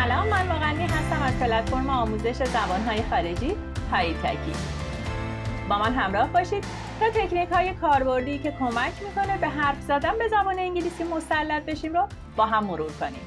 سلام، من مغنی هستم از پلتفرم آموزش زبانهای خارجی هایتکی. با من همراه باشید تا تکنیک‌های کاربردی که کمک میکنه به حرف زدن به زبان انگلیسی مسلط بشیم رو با هم مرور کنیم.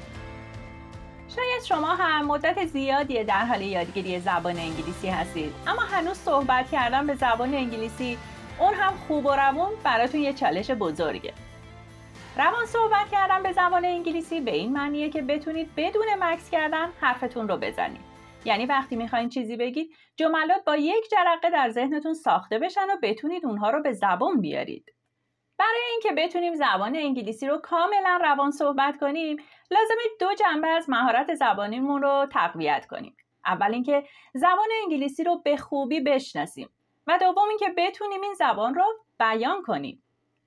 شاید شما هم مدت زیادی در حال یادگیری زبان انگلیسی هستید، اما هنوز صحبت کردن به زبان انگلیسی، اون هم خوب و روون، براتون یه چالش بزرگه. روان صحبت کردن به زبان انگلیسی به این معنیه که بتونید بدون مکث کردن حرفتون رو بزنید. یعنی وقتی میخواین چیزی بگید، جملات با یک جرقه در ذهنتون ساخته بشن و بتونید اونها رو به زبان بیارید. برای اینکه بتونیم زبان انگلیسی رو کاملا روان صحبت کنیم، لازمه 2 جنبه از مهارت زبانیمون رو تقویت کنیم. اول اینکه زبان انگلیسی رو به خوبی بشناسیم و دوم اینکه بتونیم این زبان رو بیان کنیم.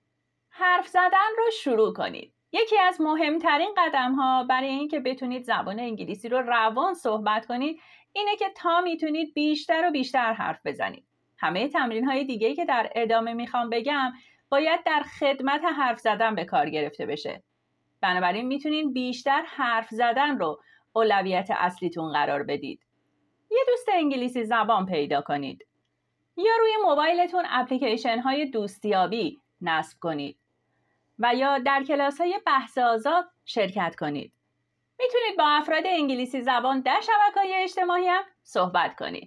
حرف زدن رو شروع کنید. یکی از مهمترین قدم‌ها برای اینکه بتونید زبان انگلیسی رو روان صحبت کنید اینه که تا میتونید بیشتر و بیشتر حرف بزنید. همه تمرین‌های دیگه‌ای که در ادامه میخوام بگم باید در خدمت حرف زدن به کار گرفته بشه. بنابراین میتونید بیشتر حرف زدن رو اولویت اصلیتون قرار بدید. یه دوست انگلیسی زبان پیدا کنید. یا روی موبایلتون اپلیکیشن‌های دوستیابی نصب کنید. و یا در کلاس‌های بحث آزاد شرکت کنید. میتونید با افراد انگلیسی زبان در شبکه‌های اجتماعی هم صحبت کنید.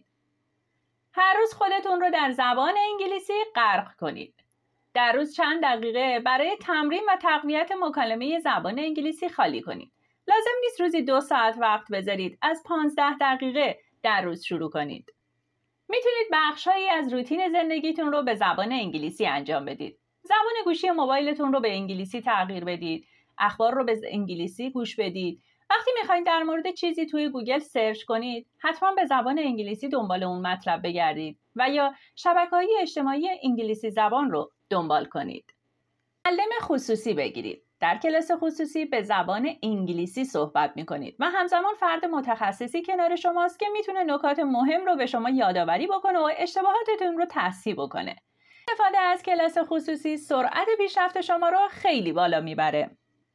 هر روز خودتون رو در زبان انگلیسی غرق کنید. در روز چند دقیقه برای تمرین و تقویت مکالمه زبان انگلیسی خالی کنید. لازم نیست روزی 2 ساعت وقت بذارید. از 15 دقیقه در روز شروع کنید. میتونید بخش‌هایی از روتین زندگیتون رو به زبان انگلیسی انجام بدید. زبان گوشی موبایلتون رو به انگلیسی تغییر بدید. اخبار رو به انگلیسی گوش بدید. وقتی میخواین در مورد چیزی توی گوگل سرچ کنید، حتما به زبان انگلیسی دنبال اون مطلب بگردید و یا شبکه‌های اجتماعی انگلیسی زبان رو دنبال کنید. معلم خصوصی بگیرید. در کلاس خصوصی به زبان انگلیسی صحبت میکنید و همزمان فرد متخصصی کنار شماست که میتونه نکات مهم رو به شما یادآوری بکنه و اشتباهاتتون رو تصحیح بکنه. استفاده از کلاس خصوصی سرعت پیشرفت شما رو خیلی بالا میبره.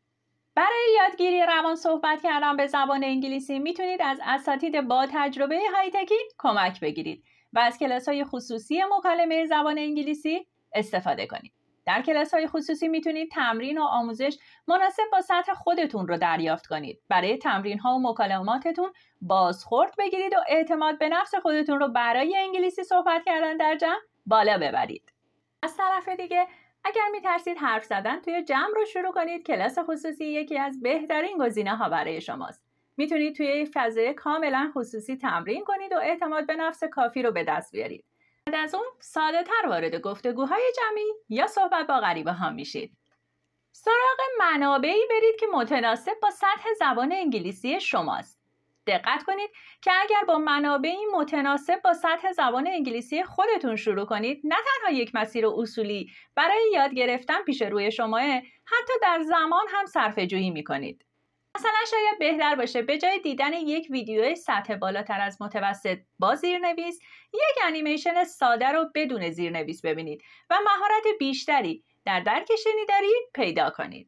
برای یادگیری روان صحبت کردن به زبان انگلیسی میتونید از اساتید با تجربه هایتکی کمک بگیرید و از کلاس‌های خصوصی مکالمه زبان انگلیسی استفاده کنید. در کلاس‌های خصوصی میتونید تمرین و آموزش مناسب با سطح خودتون رو دریافت کنید. برای تمرین‌ها و مکالماتتون بازخورد بگیرید و اعتماد به نفس خودتون رو برای انگلیسی صحبت کردن در جمع بالا ببرید. از طرف دیگه اگر میترسید حرف زدن توی جمع رو شروع کنید، کلاس خصوصی یکی از بهترین گزینه‌ها برای شماست. میتونید توی فضای کاملا خصوصی تمرین کنید و اعتماد به نفس کافی رو به دست بیارید. بعد از اون ساده‌تر وارد گفتگوهای جمعی یا صحبت با غریبه ها میشید. سراغ منابعی برید که متناسب با سطح زبان انگلیسی شماست. دقت کنید که اگر با منابعی متناسب با سطح زبان انگلیسی خودتون شروع کنید، نه تنها یک مسیر اصولی برای یاد گرفتن پیش روی شماه، حتی در زمان هم صرفه‌جویی می‌کنید. مثلا شاید بهتر باشه به جای دیدن یک ویدیو سطح بالاتر از متوسط با زیرنویس، یک انیمیشن ساده رو بدون زیرنویس ببینید و مهارت بیشتری در درک شنیداری پیدا کنید.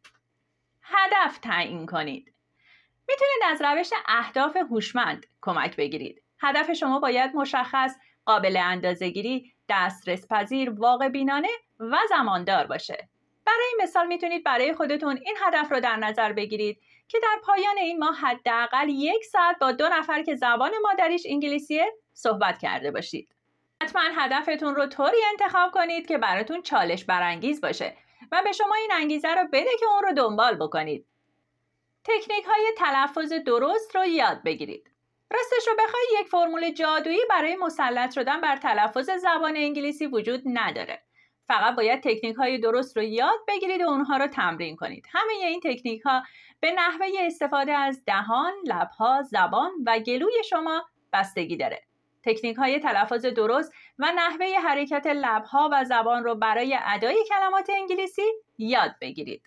هدف تعیین کنید. میتونید از روش اهداف هوشمند کمک بگیرید. هدف شما باید مشخص، قابل اندازه‌گیری، دسترس پذیر، واقع بینانه و زماندار باشه. برای مثال میتونید برای خودتون این هدف رو در نظر بگیرید که در پایان این ماه حداقل 1 ساعت با 2 نفر که زبان مادریش انگلیسیه صحبت کرده باشید. حتما هدفتون رو طوری انتخاب کنید که براتون چالش برانگیز باشه و به شما این انگیزه رو بده که اون رو دنبال بکنید. تکنیک‌های تلفظ درست رو یاد بگیرید. راستش رو بخوای یک فرمول جادویی برای مسلط شدن بر تلفظ زبان انگلیسی وجود نداره. فقط باید تکنیک‌های درست رو یاد بگیرید و اونها رو تمرین کنید. همه این تکنیک‌ها به نحوه استفاده از دهان، لب‌ها، زبان و گلوی شما بستگی داره. تکنیک‌های تلفظ درست و نحوه حرکت لب‌ها و زبان رو برای ادای کلمات انگلیسی یاد بگیرید.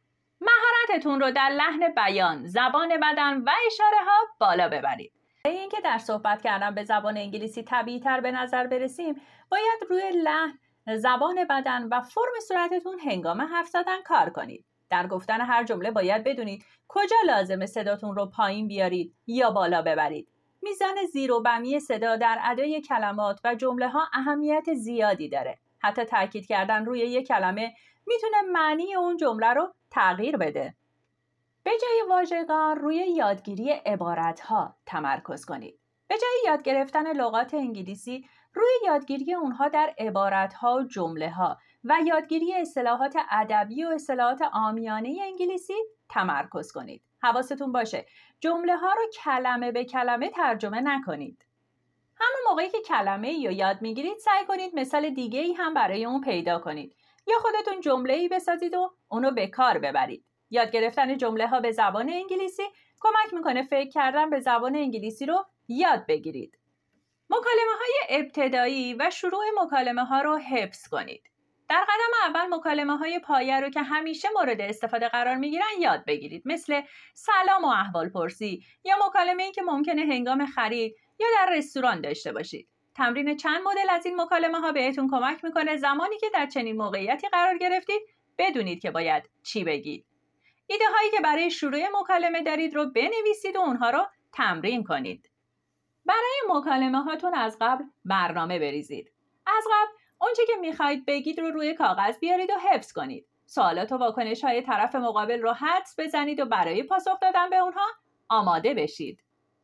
مهارتتون رو در لحن بیان، زبان بدن و اشاره ها بالا ببرید. برای اینکه در صحبت کردن به زبان انگلیسی طبیعی‌تر به نظر برسیم، باید روی لحن، زبان بدن و فرم صورتتون هنگام حرف زدن کار کنید. در گفتن هر جمله باید بدونید کجا لازمه صداتون رو پایین بیارید یا بالا ببرید. میزان زیر و بمی صدا در ادای کلمات و جمله ها اهمیت زیادی داره. حتی تاکید کردن روی یک کلمه میتونه معنی اون جمله رو تغییر بده. به جای واژگان روی یادگیری عبارت‌ها تمرکز کنید. به جای یاد گرفتن لغات انگلیسی روی یادگیری اونها در عبارت‌ها و جمله‌ها و یادگیری اصطلاحات ادبی و اصطلاحات عامیانه انگلیسی تمرکز کنید. حواستون باشه جمله‌ها رو کلمه به کلمه ترجمه نکنید. همون موقعی که کلمه‌ای رو یاد می‌گیرید سعی کنید مثال دیگه‌ای هم برای اون پیدا کنید یا خودتون جمله‌ای بسازید و اونو به کار ببرید. یاد گرفتن جمله‌ها به زبان انگلیسی کمک می‌کنه فکر کردن به زبان انگلیسی رو یاد بگیرید. مکالمه‌های ابتدایی و شروع مکالمه‌ها رو حفظ کنید. در قدم اول مکالمه‌های پایه رو که همیشه مورد استفاده قرار می‌گیرن یاد بگیرید، مثل سلام و احوالپرسی یا مکالمه‌ای که ممکنه هنگام خرید یا در رستوران داشته باشید. تمرین چند مدل از این مکالمه‌ها بهتون کمک می‌کنه زمانی که در چنین موقعیتی قرار گرفتید بدونید که باید چی بگید. ایده هایی که برای شروع مکالمه دارید رو بنویسید و اونها رو تمرین کنید. برای مکالمه هاتون از قبل برنامه بریزید. از قبل اونچه که میخواید بگید رو روی کاغذ بیارید و حفظ کنید. سوالات و واکنش های طرف مقابل رو حدس بزنید و برای پاسخ دادن به اونها آماده بشید.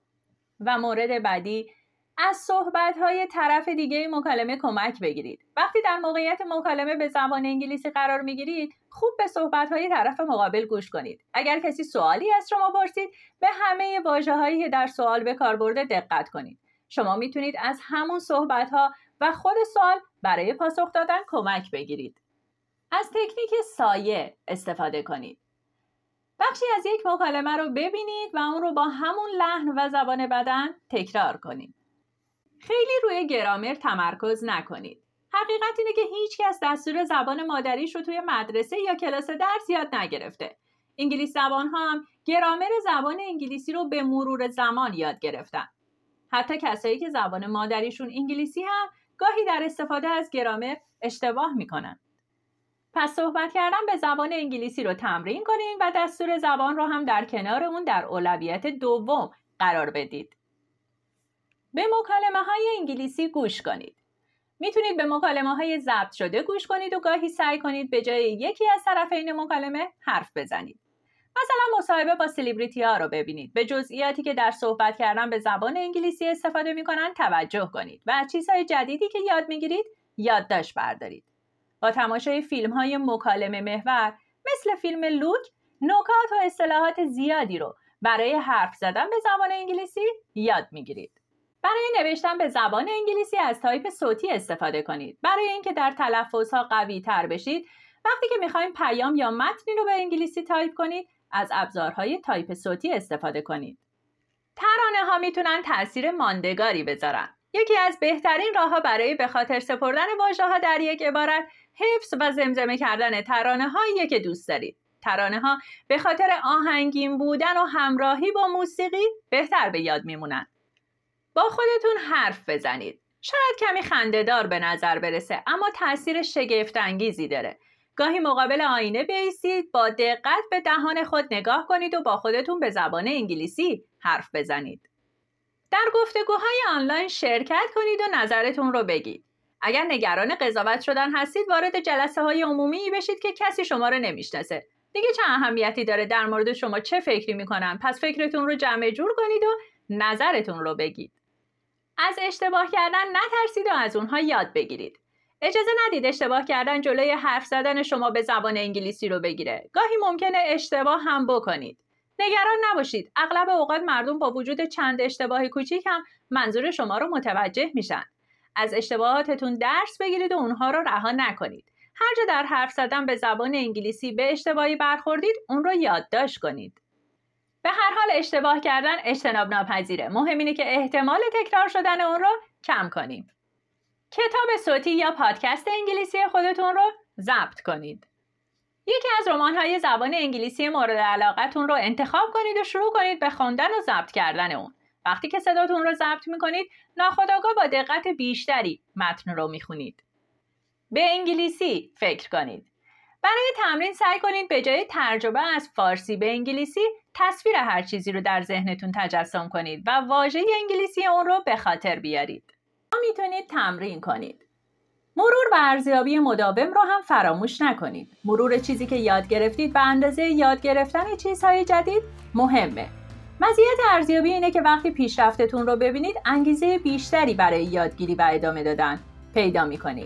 و مورد بعدی، از صحبت‌های طرف دیگه مکالمه کمک بگیرید. وقتی در موقعیت مکالمه به زبان انگلیسی قرار میگیرید، خوب به صحبت‌های طرف مقابل گوش کنید. اگر کسی سوالی از شما پرسید، به همه واژه‌هایی که در سوال به کار برده دقت کنید. شما میتونید از همون صحبت‌ها و خود سوال برای پاسخ دادن کمک بگیرید. از تکنیک سایه استفاده کنید. بخشی از یک مکالمه رو ببینید و اون رو با همون لحن و زبان بدن تکرار کنید. خیلی روی گرامر تمرکز نکنید. حقیقت اینه که هیچ کس دستور زبان مادریش رو توی مدرسه یا کلاس درس یاد نگرفته. انگلیسی زبان ها هم گرامر زبان انگلیسی رو به مرور زمان یاد گرفتن. حتی کسایی که زبان مادریشون انگلیسی هم گاهی در استفاده از گرامر اشتباه میکنن. پس صحبت کردن به زبان انگلیسی رو تمرین کنین و دستور زبان رو هم در کنار اون در اولویت دوم قرار بدید. به مکالمه‌های انگلیسی گوش کنید. میتونید به مکالمه‌های ضبط شده گوش کنید و گاهی سعی کنید به جای یکی از طرفین مکالمه حرف بزنید. مثلا مصاحبه با سلبریتی‌ها رو ببینید. به جزئیاتی که در صحبت کردن به زبان انگلیسی استفاده می‌کنن توجه کنید و از چیزهای جدیدی که یاد می‌گیرید یادداشت بردارید. با تماشای فیلم‌های مکالمه محور مثل فیلم لوک، نکات و اصطلاحات زیادی رو برای حرف زدن به زبان انگلیسی یاد می‌گیرید. برای نوشتن به زبان انگلیسی از تایپ صوتی استفاده کنید. برای اینکه در تلفظها قوی تر بشید، وقتی که میخوایم پیام یا متنی رو به انگلیسی تایپ کنید، از ابزارهای تایپ صوتی استفاده کنید. ترانه ها میتونن تأثیر ماندگاری بذارن. یکی از بهترین راه‌ها برای به خاطر سپردن واژه‌ها در یک عبارت، حفظ و زمزمه کردن ترانه‌هایی که دوست دارید. ترانه‌ها به خاطر آهنگین بودن و همراهی با موسیقی بهتر به یاد میمونن. با خودتون حرف بزنید. شاید کمی خنده‌دار به نظر برسه، اما تأثیر شگفت‌انگیزی داره. گاهی مقابل آینه بایستید، با دقت به دهان خود نگاه کنید و با خودتون به زبان انگلیسی حرف بزنید. در گفتگوهای آنلاین شرکت کنید و نظرتون رو بگید. اگر نگران قضاوت شدن هستید، وارد جلسه‌های عمومی بشید که کسی شما رو نمیشناسه. دیگه چه اهمیتی داره در مورد شما چه فکری میکنن؟ پس فکرتون رو جمع جور کنید و نظرتون رو بگید. از اشتباه کردن نترسید و از اونها یاد بگیرید. اجازه ندید اشتباه کردن جلوی حرف زدن شما به زبان انگلیسی رو بگیره. گاهی ممکنه اشتباه هم بکنید. نگران نباشید. اغلب اوقات مردم با وجود چند اشتباه کوچیک هم منظور شما رو متوجه میشن. از اشتباهاتتون درس بگیرید و اونها رو رها نکنید. هر جا در حرف زدن به زبان انگلیسی به اشتباهی برخوردید، اون رو یادداشت کنید. به هر حال اشتباه کردن اجتناب ناپذیره. مهم اینه که احتمال تکرار شدن اون رو کم کنیم. کتاب صوتی یا پادکست انگلیسی خودتون رو ضبط کنید. یکی از رمان‌های زبان انگلیسی مورد علاقتون رو انتخاب کنید و شروع کنید به خواندن و ضبط کردن اون. وقتی که صداتون رو ضبط می‌کنید، ناخودآگاه با دقت بیشتری متن رو می‌خونید. به انگلیسی فکر کنید. برای تمرین سعی کنید به جای ترجمه از فارسی به انگلیسی تصویر هر چیزی رو در ذهنتون تجسم کنید و واژه انگلیسی اون رو به خاطر بیارید. میتونید تمرین کنید. مرور و ارزیابی مداوم رو هم فراموش نکنید. مرور چیزی که یاد گرفتید به اندازه یاد گرفتن چیزهای جدید مهمه. مزیت ارزیابی اینه که وقتی پیشرفتتون رو ببینید انگیزه بیشتری برای یادگیری و ادامه دادن پیدا میکنید.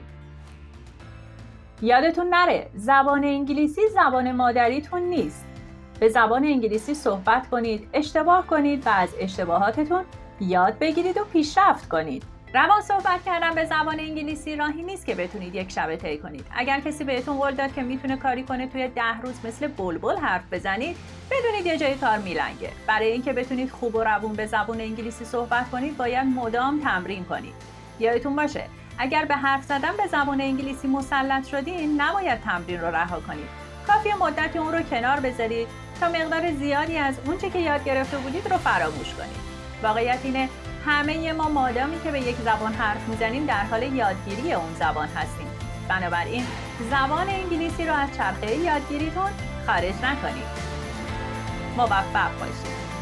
یادتون نره زبان انگلیسی زبان مادریتون نیست. به زبان انگلیسی صحبت کنید، اشتباه کنید و از اشتباهاتتون یاد بگیرید و پیشرفت کنید. روان صحبت کردن به زبان انگلیسی راهی نیست که بتونید یک شبه طی کنید. اگر کسی بهتون قول داد که میتونه کاری کنه توی 10 روز مثل بلبل حرف بزنید، بدونید یه جای کار میلنگه. برای اینکه بتونید خوب و روون به زبان انگلیسی صحبت کنید، باید مدام تمرین کنید. یادتون باشه اگر به حرف زدن به زبان انگلیسی مسلط شدین، نباید تمرین رو رها کنید. کافیه مدتی اون رو کنار بذارید تا مقدار زیادی از اونچه که یاد گرفته بودید رو فراموش کنید. واقعیت اینه همه ما مادامی که به یک زبان حرف میزنیم در حال یادگیری اون زبان هستیم. بنابراین زبان انگلیسی رو از چرخه یادگیریتون خارج نکنید. موفق باشید.